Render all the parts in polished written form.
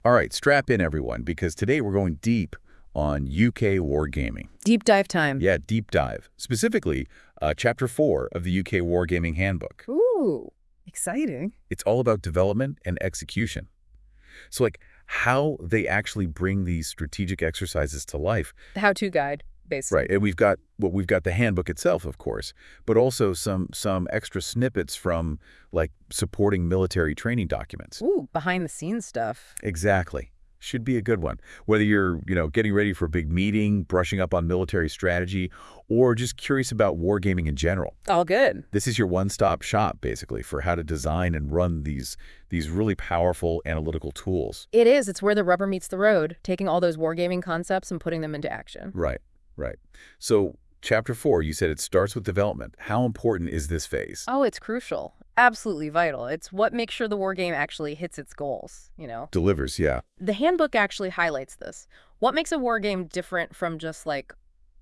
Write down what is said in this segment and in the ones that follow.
All right, strap in, everyone, because today we're going deep on UK wargaming. Deep dive time. Yeah, deep dive. Specifically, Chapter 4 of the UK Wargaming Handbook. Ooh, exciting. It's all about development and execution. So, like, how they actually bring these strategic exercises to life. The how-to guide, basically. Right, and we've got the handbook itself, of course, but also some extra snippets from, like, supporting military training documents. Ooh, behind-the-scenes stuff. Exactly. Should be a good one. Whether you're, getting ready for a big meeting, brushing up on military strategy, or just curious about wargaming in general. All good. This is your one-stop shop, basically, for how to design and run these really powerful analytical tools. It is. It's where the rubber meets the road, taking all those wargaming concepts and putting them into action. Right, right. So, Chapter 4, you said it starts with development. How important is this phase? Oh, it's crucial. Absolutely vital. It's what makes sure the wargame actually hits its goals, Delivers, yeah. The handbook actually highlights this. What makes a wargame different from just, like,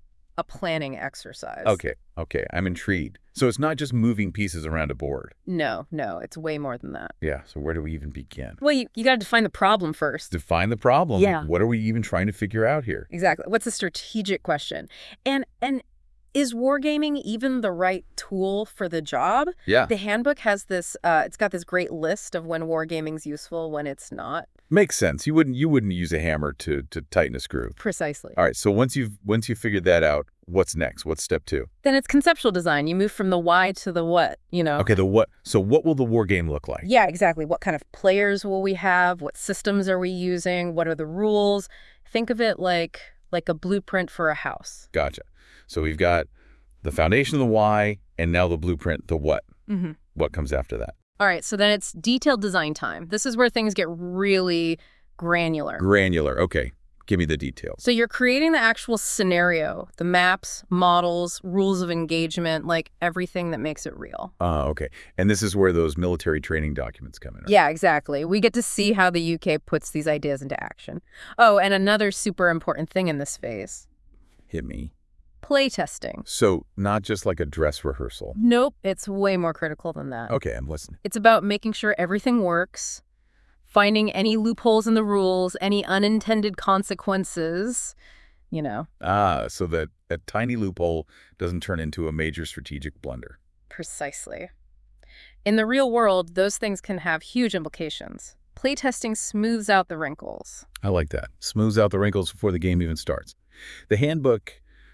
a planning exercise? Okay, I'm intrigued. So it's not just moving pieces around a board. No, it's way more than that. Yeah, so where do we even begin? Well, you got to define the problem first. Define the problem. Yeah. What are we even trying to figure out here? Exactly. What's the strategic question? And is wargaming even the right tool for the job? Yeah. The handbook has this, it's got this great list of when wargaming's useful, when it's not. Makes sense. You wouldn't use a hammer to tighten a screw. Precisely. All right, so once you've figured that out, what's next? What's step 2? Then it's conceptual design. You move from the why to the what, Okay, the what. So what will the war game look like? Yeah, exactly. What kind of players will we have? What systems are we using? What are the rules? Think of it like a blueprint for a house. Gotcha. So we've got the foundation of the why, and now the blueprint, the what. Mm-hmm. What comes after that? All right, so then it's detailed design time. This is where things get really granular. Granular. Okay. Give me the details. So you're creating the actual scenario, the maps, models, rules of engagement, like everything that makes it real. Okay. And this is where those military training documents come in, right? Yeah, exactly. We get to see how the UK puts these ideas into action. Oh, and another super important thing in this phase. Hit me. Playtesting. So not just like a dress rehearsal. Nope, it's way more critical than that. Okay, I'm listening. It's about making sure everything works, finding any loopholes in the rules, any unintended consequences, So that a tiny loophole doesn't turn into a major strategic blunder. Precisely. In the real world, those things can have huge implications. Playtesting smooths out the wrinkles. I like that. Smooths out the wrinkles before the game even starts. The handbook,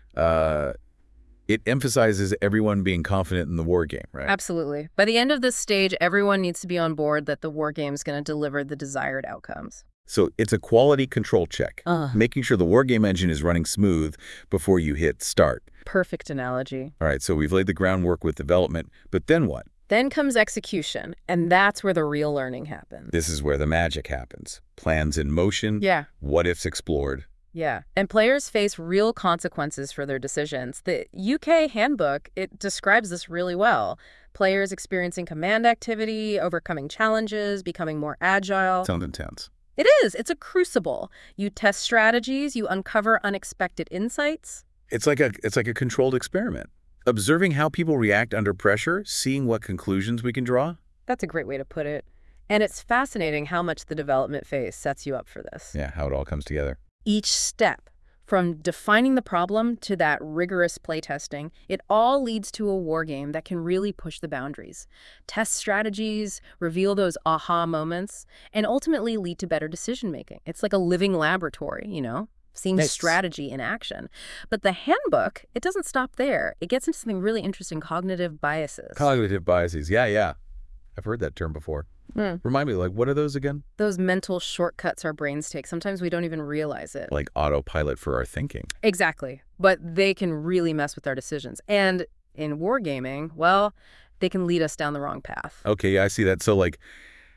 it emphasizes everyone being confident in the war game, right? Absolutely. By the end of this stage, everyone needs to be on board that the war game is going to deliver the desired outcomes. So it's a quality control check, making sure the war game engine is running smooth before you hit start. Perfect analogy. All right, so we've laid the groundwork with development, but then what? Then comes execution, and that's where the real learning happens. This is where the magic happens. Plans in motion, Yeah. what-ifs explored. Yeah, and players face real consequences for their decisions. The UK handbook, it describes this really well. Players experiencing command activity, overcoming challenges, becoming more agile. Sounds intense. It is. It's a crucible. You test strategies, you uncover unexpected insights. It's like a controlled experiment. Observing how people react under pressure, seeing what conclusions we can draw. That's a great way to put it. And it's fascinating how much the development phase sets you up for this. Yeah, how it all comes together. Each step, from defining the problem to that rigorous playtesting, it all leads to a war game that can really push the boundaries, test strategies, reveal those aha moments, and ultimately lead to better decision-making. It's like a living laboratory, seeing Nice. strategy in action. But the handbook, it doesn't stop there. It gets into something really interesting, cognitive biases. Cognitive biases, yeah. I've heard that term before. Remind me, like, what are those again? Those mental shortcuts our brains take. Sometimes we don't even realize it. Like autopilot for our thinking. Exactly. But they can really mess with our decisions. And in wargaming, well, they can lead us down the wrong path. Okay, yeah, I see that. So, like,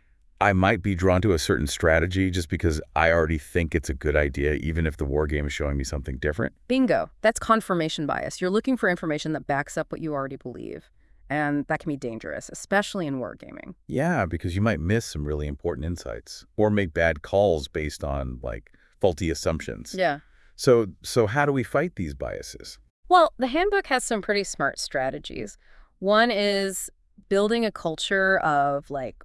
I might be drawn to a certain strategy just because I already think it's a good idea, even if the war game is showing me something different. Bingo. That's confirmation bias. You're looking for information that backs up what you already believe. And that can be dangerous, especially in wargaming. Yeah, because you might miss some really important insights or make bad calls based on, like, faulty assumptions. Yeah. So how do we fight these biases? Well, the handbook has some pretty smart strategies. One is building a culture of, like,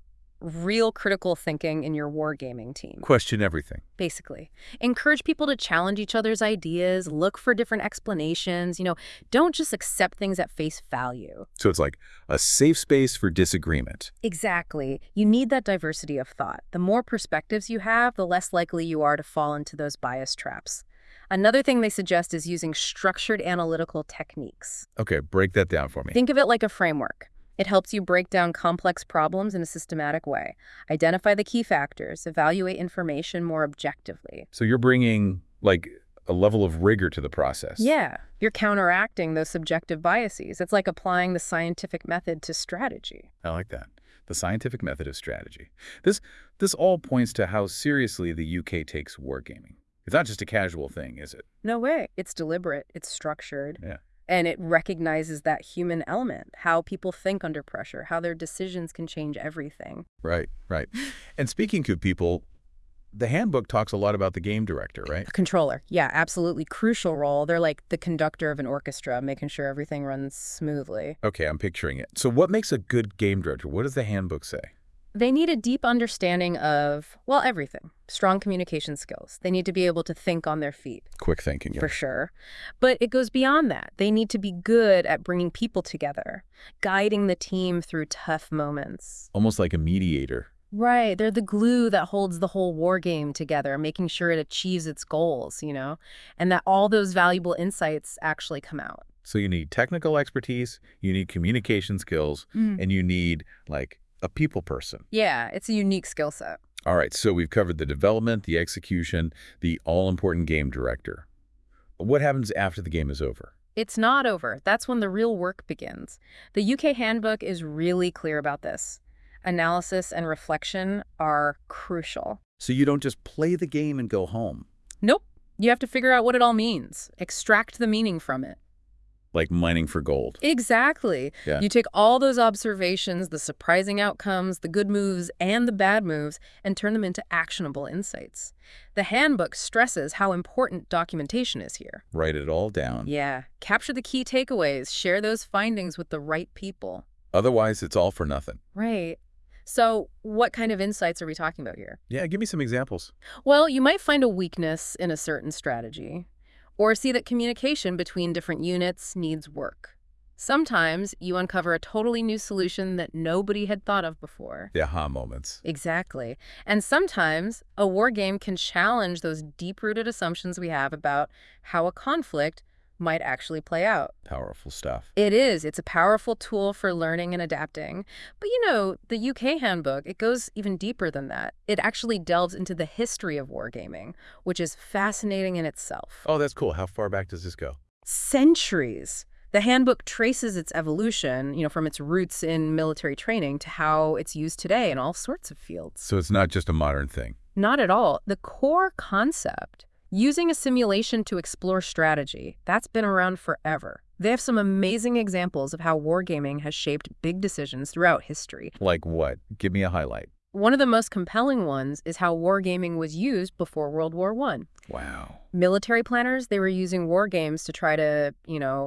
real critical thinking in your wargaming team. Question everything. Basically. Encourage people to challenge each other's ideas, look for different explanations, don't just accept things at face value. So it's like a safe space for disagreement. Exactly. You need that diversity of thought. The more perspectives you have, the less likely you are to fall into those bias traps. Another thing they suggest is using structured analytical techniques. Okay, break that down for me. Think of it like a framework. It helps you break down complex problems in a systematic way, identify the key factors, evaluate information more objectively. So you're bringing, like, a level of rigor to the process. Yeah, you're counteracting those subjective biases. It's like applying the scientific method to strategy. I like that. The scientific method of strategy. This all points to how seriously the UK takes wargaming. It's not just a casual thing, is it? No way. It's deliberate. It's structured. Yeah. And it recognizes that human element, how people think under pressure, how their decisions can change everything. Right, right. And speaking of people, the handbook talks a lot about the game director, right? A controller. Yeah, absolutely crucial role. They're like the conductor of an orchestra, making sure everything runs smoothly. Okay, I'm picturing it. So what makes a good game director? What does the handbook say? They need a deep understanding of, well, everything. Strong communication skills. They need to be able to think on their feet. Quick thinking. Yeah. For sure. But it goes beyond that. They need to be good at bringing people together, guiding the team through tough moments. Almost like a mediator. Right. They're the glue that holds the whole war game together, making sure it achieves its goals, and that all those valuable insights actually come out. So you need technical expertise, you need communication skills, and you need, like, a people person. Yeah, it's a unique skill set. All right, so we've covered the development, the execution, the all-important game director. What happens after the game is over? It's not over. That's when the real work begins. The UK handbook is really clear about this. Analysis and reflection are crucial. So you don't just play the game and go home. Nope. You have to figure out what it all means. Extract the meaning from it. Like mining for gold. Exactly. Yeah. You take all those observations, the surprising outcomes, the good moves, and the bad moves, and turn them into actionable insights. The handbook stresses how important documentation is here. Write it all down. Yeah. Capture the key takeaways. Share those findings with the right people. Otherwise, it's all for nothing. Right. So what kind of insights are we talking about here? Yeah, give me some examples. Well, you might find a weakness in a certain strategy, or see that communication between different units needs work. Sometimes you uncover a totally new solution that nobody had thought of before. The aha moments. Exactly. And sometimes a war game can challenge those deep-rooted assumptions we have about how a conflict might actually play out. Powerful stuff. It is. It's a powerful tool for learning and adapting. But the UK handbook, it goes even deeper than that. It actually delves into the history of wargaming, which is fascinating in itself. Oh, that's cool. How far back does this go? Centuries. The handbook traces its evolution, from its roots in military training to how it's used today in all sorts of fields. So it's not just a modern thing. Not at all. The core concept, using a simulation to explore strategy, that's been around forever. They have some amazing examples of how wargaming has shaped big decisions throughout history. Like what? Give me a highlight. One of the most compelling ones is how wargaming was used before World War I. Wow. Military planners, they were using war games to try to,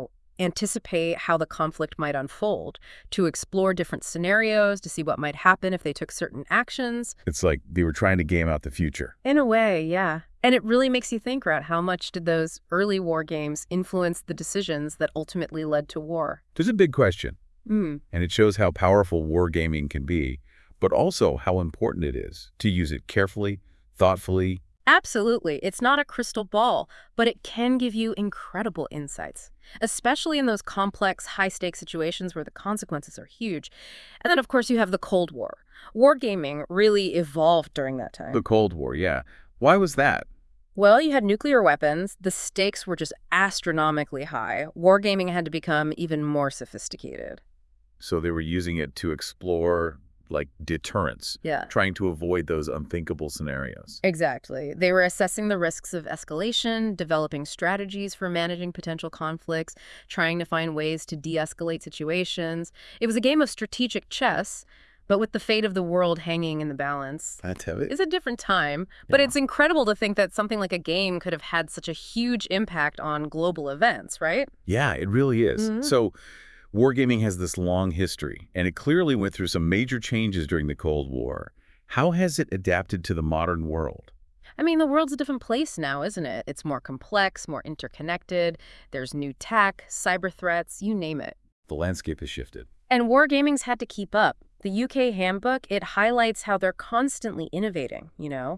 anticipate how the conflict might unfold, to explore different scenarios, to see what might happen if they took certain actions. It's like they were trying to game out the future. In a way, yeah. And it really makes you think, Rat, how much did those early war games influence the decisions that ultimately led to war? There's a big question. And it shows how powerful wargaming can be, but also how important it is to use it carefully, thoughtfully. Absolutely. It's not a crystal ball, but it can give you incredible insights, especially in those complex, high-stakes situations where the consequences are huge. And then, of course, you have the Cold War. Wargaming really evolved during that time. The Cold War, yeah. Why was that? Well, you had nuclear weapons. The stakes were just astronomically high. Wargaming had to become even more sophisticated. So they were using it to explore, like, deterrence. Yeah. Trying to avoid those unthinkable scenarios. Exactly. They were assessing the risks of escalation, developing strategies for managing potential conflicts, trying to find ways to de-escalate situations. It was a game of strategic chess, but with the fate of the world hanging in the balance. That's heavy. It's a different time, but it's incredible to think that something like a game could have had such a huge impact on global events, right? Yeah, it really is. So wargaming has this long history, and it clearly went through some major changes during the Cold War. How has it adapted to the modern world? I mean, the world's a different place now, isn't it? It's more complex, more interconnected. There's new tech, cyber threats, you name it. The landscape has shifted. And wargaming's had to keep up. The UK handbook, it highlights how they're constantly innovating,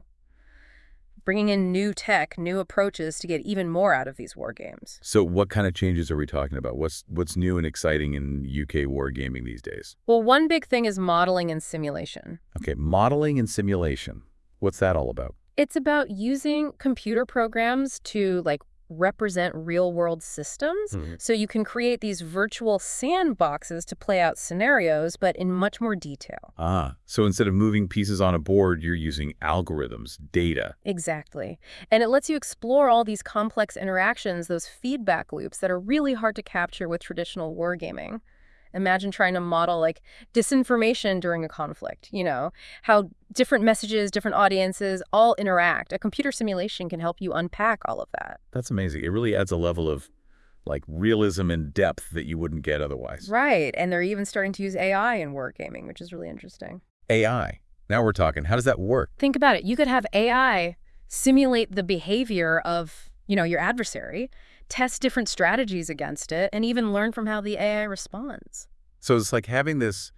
bringing in new tech, new approaches to get even more out of these war games. So what kind of changes are we talking about? What's new and exciting in UK wargaming these days? Well, one big thing is modeling and simulation. Okay, modeling and simulation. What's that all about? It's about using computer programs to represent real-world systems. So you can create these virtual sandboxes to play out scenarios, but in much more detail. So instead of moving pieces on a board, you're using algorithms, data. Exactly. And it lets you explore all these complex interactions, those feedback loops that are really hard to capture with traditional wargaming. Imagine trying to model disinformation during a conflict, how different messages, different audiences all interact. A computer simulation can help you unpack all of that. That's amazing. It really adds a level of realism and depth that you wouldn't get otherwise. Right. And they're even starting to use AI in wargaming, which is really interesting. AI. Now we're talking. How does that work? Think about it. You could have AI simulate the behavior of, your adversary, test different strategies against it, and even learn from how the AI responds. So it's like having this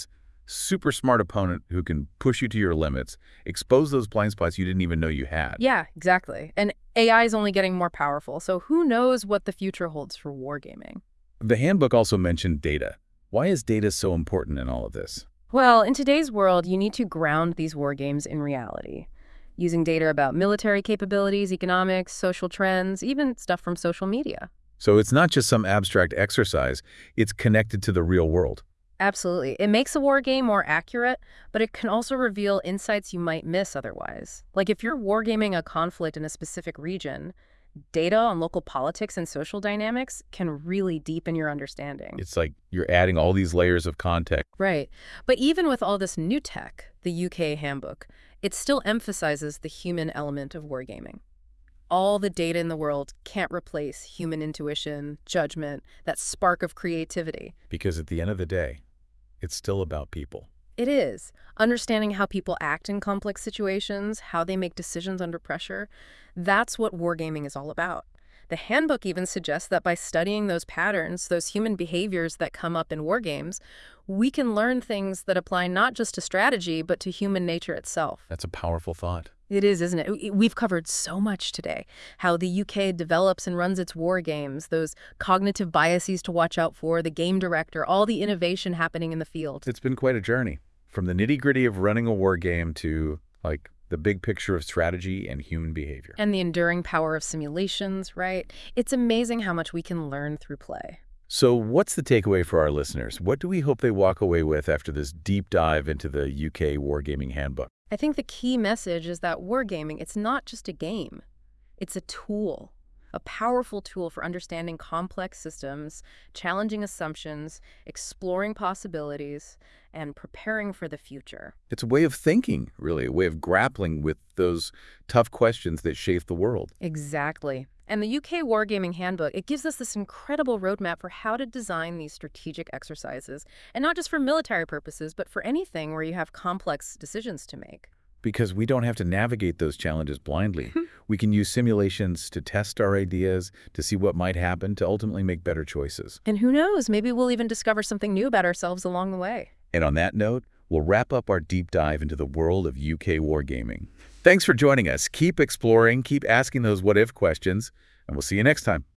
super smart opponent who can push you to your limits, expose those blind spots you didn't even know you had. Yeah, exactly. And AI is only getting more powerful, so who knows what the future holds for wargaming. The handbook also mentioned data. Why is data so important in all of this? Well, in today's world, you need to ground these war games in reality, using data about military capabilities, economics, social trends, even stuff from social media. So it's not just some abstract exercise, it's connected to the real world. Absolutely. It makes a war game more accurate, but it can also reveal insights you might miss otherwise. Like if you're wargaming a conflict in a specific region, data on local politics and social dynamics can really deepen your understanding. It's like you're adding all these layers of context. Right. But even with all this new tech, the UK handbook, it still emphasizes the human element of wargaming. All the data in the world can't replace human intuition, judgment, that spark of creativity. Because at the end of the day, it's still about people. It is. Understanding how people act in complex situations, how they make decisions under pressure, that's what wargaming is all about. The handbook even suggests that by studying those patterns, those human behaviors that come up in war games, we can learn things that apply not just to strategy, but to human nature itself. That's a powerful thought. It is, isn't it? We've covered so much today. How the UK develops and runs its war games, those cognitive biases to watch out for, the game director, all the innovation happening in the field. It's been quite a journey. From the nitty-gritty of running a war game to, the big picture of strategy and human behavior. And the enduring power of simulations, right? It's amazing how much we can learn through play. So what's the takeaway for our listeners? What do we hope they walk away with after this deep dive into the UK Wargaming Handbook? I think the key message is that wargaming, it's not just a game. It's a tool, a powerful tool for understanding complex systems, challenging assumptions, exploring possibilities, and preparing for the future. It's a way of thinking, really, a way of grappling with those tough questions that shape the world. Exactly. And the UK Wargaming Handbook, it gives us this incredible roadmap for how to design these strategic exercises, and not just for military purposes, but for anything where you have complex decisions to make. Because we don't have to navigate those challenges blindly. We can use simulations to test our ideas, to see what might happen, to ultimately make better choices. And who knows, maybe we'll even discover something new about ourselves along the way. And on that note, we'll wrap up our deep dive into the world of UK wargaming. Thanks for joining us. Keep exploring, keep asking those what-if questions, and we'll see you next time.